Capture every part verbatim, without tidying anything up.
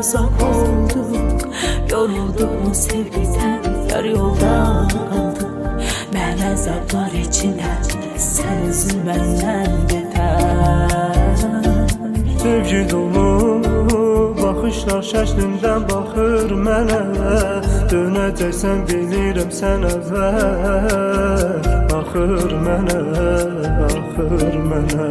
uzak olduk. Yorulduk mu sevgiden, yarı yolda kaldık. Mən əzablar içində, sən üzülməndən betər. Sevgi dolu baxışlar şəklindən baxır mənə. Dönəcəksən bilirəm sən əvvəl. Axır mənə, axır mənə.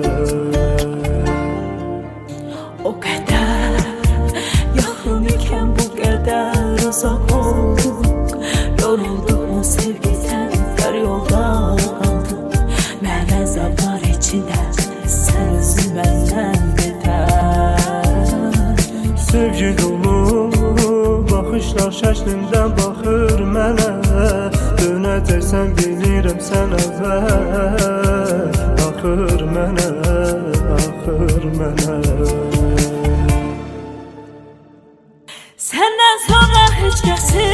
O qədər yaxın ikən bu qədər uzaq olduk. Yorulduk mu sevgiden, yarı yolda kaldık. Mən əzablar içində, sən üzülməndən betər. Sevgi dolu baxışlar şəklindən baxır mənə. Dönəcəksən bilirəm sən əvvəl. Axır mənə, axır mənə. Səndən sonra heç kəsi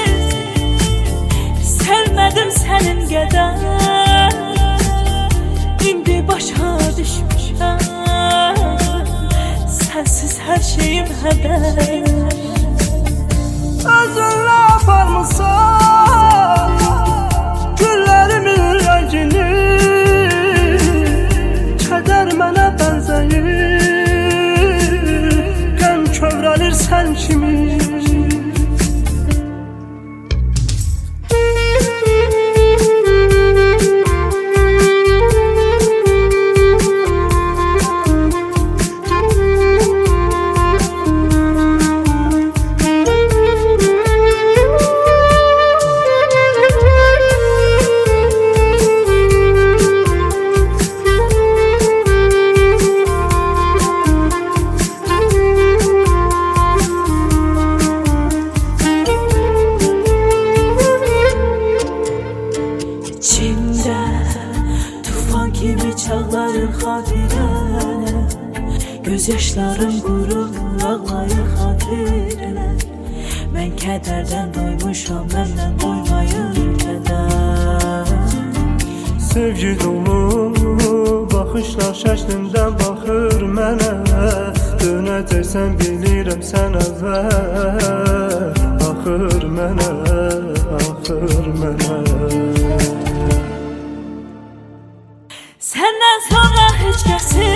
sevmədim sənin qədər. İndi başa düşmüşəm, sənsiz hər şeyim hədər. Özünlə aparmısan güllərimin rəngini. Kədər mənə bənzəyir, qəm kövrəlir sən kimi. İçimdə tufan kimi çağlarır xatirələr. Göz yaşlarım qurur, ağlayır xatirələr. Mən kədərdən doymuşam, məndən doymayır kədər. Sevgi dolu baxışlar şəklindən baxır mənə. Dönəcəksən bilirəm sən əvvəl. Axır mənə, axır mənə. Səndən sonra heç kəsi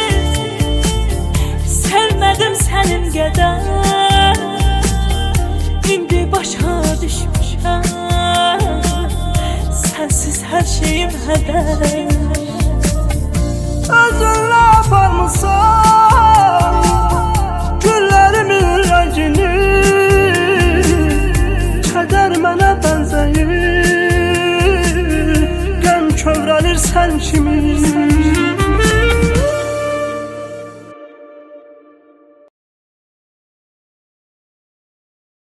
sevmədim sənin qədər. İndi başa düşmüşəm, sənsiz hər şeyim hədər. Özünlə aparmısan güllərimin rəngini. Kədər mənə bənzəyir, qəm kövrəlir sən kimi.